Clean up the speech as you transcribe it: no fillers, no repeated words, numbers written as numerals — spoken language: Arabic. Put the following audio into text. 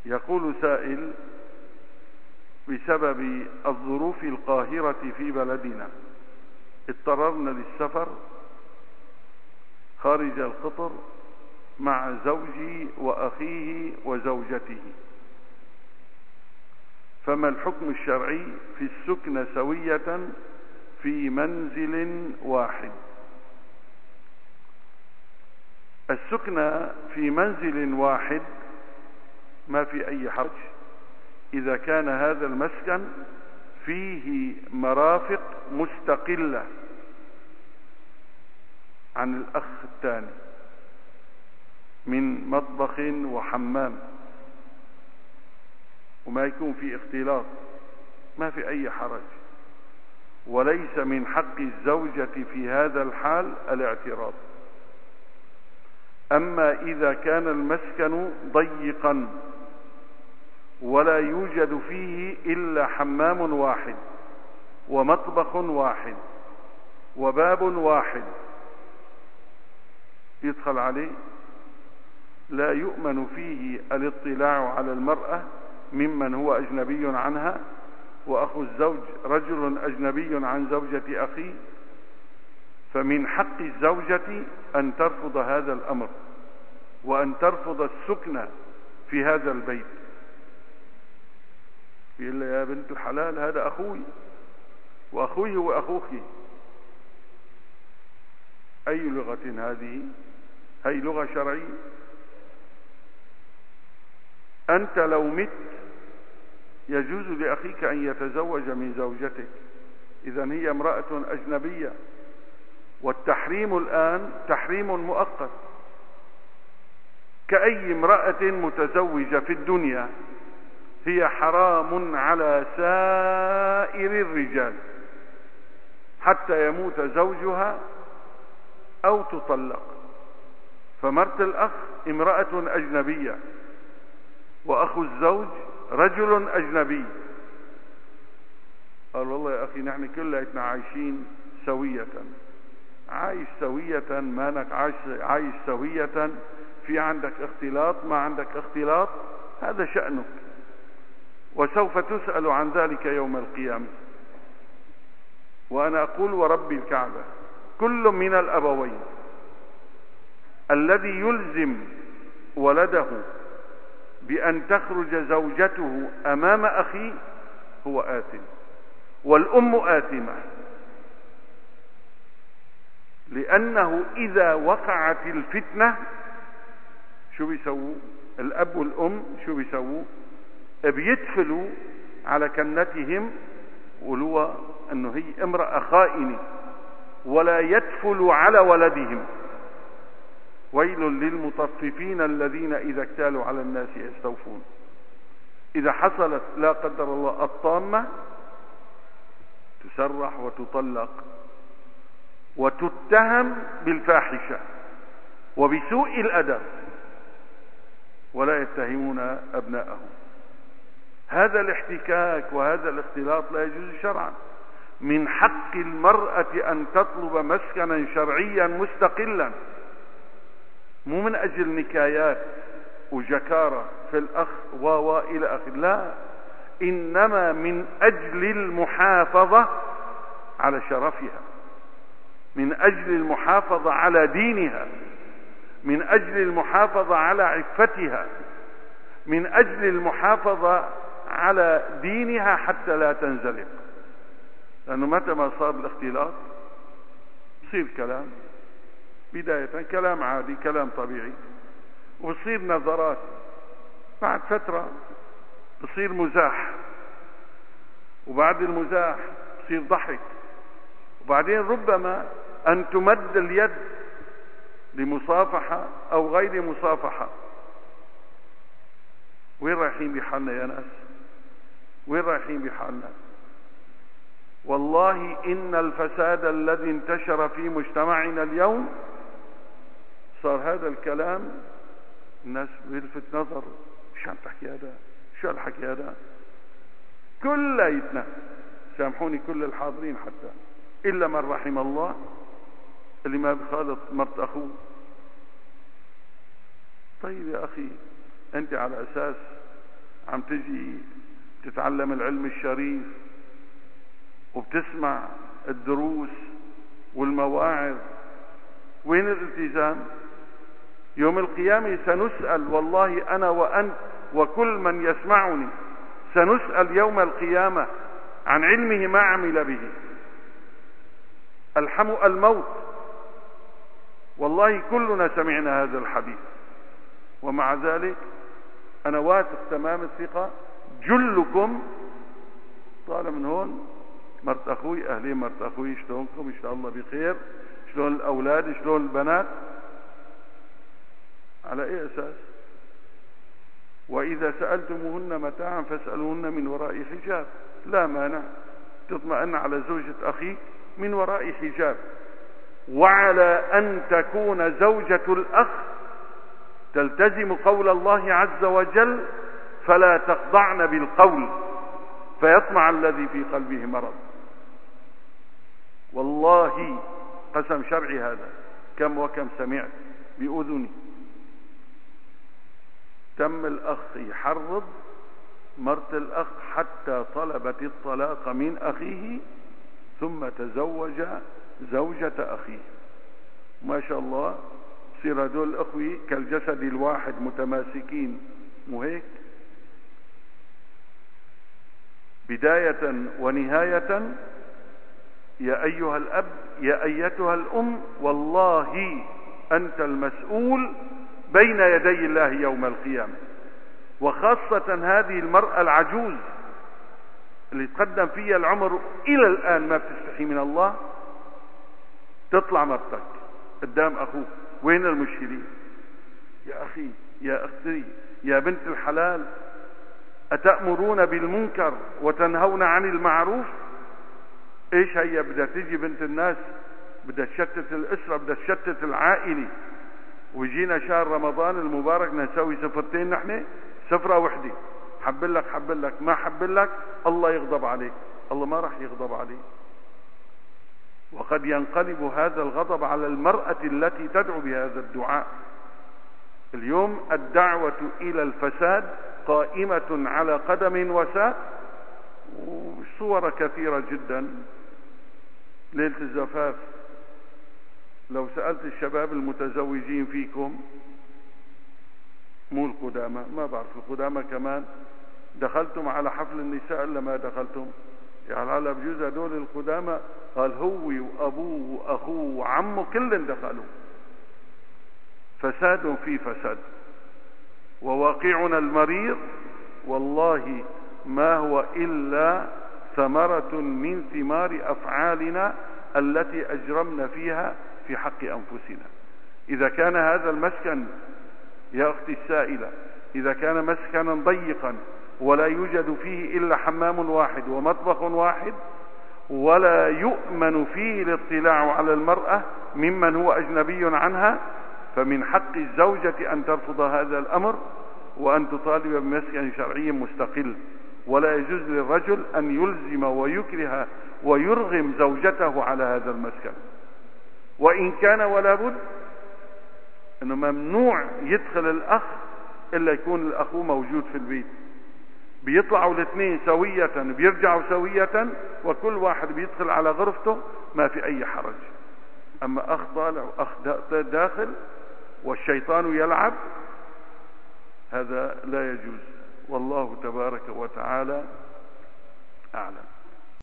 يقول سائل: بسبب الظروف القاهرة في بلدنا اضطررنا للسفر خارج القطر مع زوجي وأخيه وزوجته، فما الحكم الشرعي في السكن سوية في منزل واحد؟ السكن في منزل واحد ما في أي حرج إذا كان هذا المسكن فيه مرافق مستقلة عن الأخ الثاني من مطبخ وحمام، وما يكون في اختلاط، ما في أي حرج، وليس من حق الزوجة في هذا الحال الاعتراض. أما إذا كان المسكن ضيقا ولا يوجد فيه إلا حمام واحد ومطبخ واحد وباب واحد يدخل عليه، لا يؤمن فيه الاطلاع على المرأة ممن هو أجنبي عنها، وأخو الزوج رجل أجنبي عن زوجة أخيه، فمن حق الزوجة أن ترفض هذا الأمر وأن ترفض السكن في هذا البيت. يقول يا بنت الحلال هذا أخوي وأخوي هو أخوك، أي لغة هذه؟ هي لغة شرعية. أنت لو مت يجوز لأخيك أن يتزوج من زوجتك، إذن هي امرأة أجنبية، والتحريم الآن تحريم مؤقت، كأي امرأة متزوجة في الدنيا هي حرام على سائر الرجال حتى يموت زوجها أو تطلق. فمرت الأخ امرأة أجنبية وأخو الزوج رجل أجنبي، قال والله يا أخي نحن كلنا عايشين سوية، عايش سوية، مانك عايش سوية، في عندك اختلاط ما عندك اختلاط، هذا شأنك، وسوف تسأل عن ذلك يوم القيامة. وأنا أقول ورب الكعبة كل من الأبوين الذي يلزم ولده بأن تخرج زوجته أمام أخيه هو آثم، والأم آثمة، لأنه إذا وقعت الفتنة شو بيسووا الأب والأم؟ شو بيسووا؟ بيدفلوا على كنتهم ولو أنه هي امرأة خائنة، ولا يدفلوا على ولدهم. ويل للمطففين الذين إذا اكتالوا على الناس يستوفون. إذا حصلت لا قدر الله الطامة تسرح وتطلق وتتهم بالفاحشة وبسوء الأدب، ولا يتهمون أبناءهم. هذا الاحتكاك وهذا الاختلاط لا يجوز شرعا. من حق المرأة أن تطلب مسكنا شرعيا مستقلا، مو من أجل نكايات وجكارة في الأخ إلى آخره، لا، إنما من أجل المحافظة على شرفها، من أجل المحافظة على دينها، من أجل المحافظة على عفتها، من أجل المحافظة على دينها حتى لا تنزلق. لأنه متى ما صار الاختلاط يصير كلام، بداية كلام عادي، كلام طبيعي، وبصير نظرات، بعد فترة بصير مزاح، وبعد المزاح بصير ضحك، وبعدين ربما أن تمد اليد لمصافحة أو غير مصافحة. وين رايحين بحالنا يا ناس؟ وين رايحين بحالنا؟ والله إن الفساد الذي انتشر في مجتمعنا اليوم صار هذا الكلام الناس بيلفت نظر، شو عم تحكي هذا؟ شو الحكي هذا؟ كليتنا، سامحوني كل الحاضرين حتى إلا من رحم الله اللي ما بخالط مرت أخوه. طيب يا أخي، أنت على أساس عم تجي تتعلم العلم الشريف وبتسمع الدروس والمواعظ، وين الالتزام؟ يوم القيامة سنسأل، والله أنا وأنت وكل من يسمعني سنسأل يوم القيامة عن علمه ما عمل به. الموت، والله كلنا سمعنا هذا الحديث، ومع ذلك أنا واثق تمام الثقة جلكم طالع من هون مرت أخوي، أهلي مرت أخوي، شلونكم؟ إن شاء الله بخير، شلون الأولاد، شلون البنات؟ على أي أساس؟ وإذا سألتموهن متاعا فاسألوهن من وراء حجاب، لا مانع تطمئن على زوجة أخيك من وراء حجاب، وعلى أن تكون زوجة الأخ تلتزم قول الله عز وجل: فلا تخضعن بالقول فيطمع الذي في قلبه مرض. والله قسم شرعي هذا، كم وكم سمعت بأذني. تم الأخ يحرض مرت الأخ حتى طلبت الطلاق من أخيه ثم تزوج زوجة أخيه. ما شاء الله، صير هدول الأخوة كالجسد الواحد متماسكين، مو هيك؟ بداية ونهاية. يا أيها الأب، يا أيتها الأم، والله أنت المسؤول بين يدي الله يوم القيامة. وخاصة هذه المرأة العجوز اللي تقدم فيها العمر إلى الآن ما بتستحي من الله، تطلع مرتك قدام أخوك، وين المشكلة؟ يا أخي، يا أختي، يا بنت الحلال، أتأمرون بالمنكر وتنهون عن المعروف؟ إيش هي بدها تيجي بنت الناس، بدها تشتت الأسرة، بدها تشتت العائلة، ويجينا شهر رمضان المبارك نسوي سفرتين، نحن سفرة وحدة، حبلك حبلك، ما حبلك الله يغضب عليك. الله ما راح يغضب عليك، وقد ينقلب هذا الغضب على المرأة التي تدعو بهذا الدعاء. اليوم الدعوة إلى الفساد قائمة على قدم وساق، وصور كثيرة جدا. ليلة الزفاف لو سألت الشباب المتزوجين فيكم، مو القدامى، ما بعرف القدامى كمان، دخلتم على حفل النساء إلا ما دخلتم؟ يعني على بجوز هدول القدامى قال هو وأبوه وأخوه وعمه كلهم دخلوا. فساد في فساد، وواقعنا المرير والله ما هو إلا ثمرة من ثمار أفعالنا التي أجرمنا فيها في حق أنفسنا. إذا كان هذا المسكن يا أختي السائلة، إذا كان مسكنا ضيقا ولا يوجد فيه إلا حمام واحد ومطبخ واحد، ولا يؤمن فيه الاطلاع على المرأة ممن هو أجنبي عنها، فمن حق الزوجة أن ترفض هذا الأمر وأن تطالب بمسكن شرعي مستقل. ولا يجوز للرجل أن يلزم ويكره ويرغم زوجته على هذا المسكن، وإن كان ولا بد أنه ممنوع يدخل الأخ إلا يكون الأخ موجود في البيت. بيطلعوا الاثنين سوية، بيرجعوا سوية، وكل واحد بيدخل على غرفته، ما في أي حرج. أما أخ طالع وأخ داخل والشيطان يلعب، هذا لا يجوز. والله تبارك وتعالى أعلم.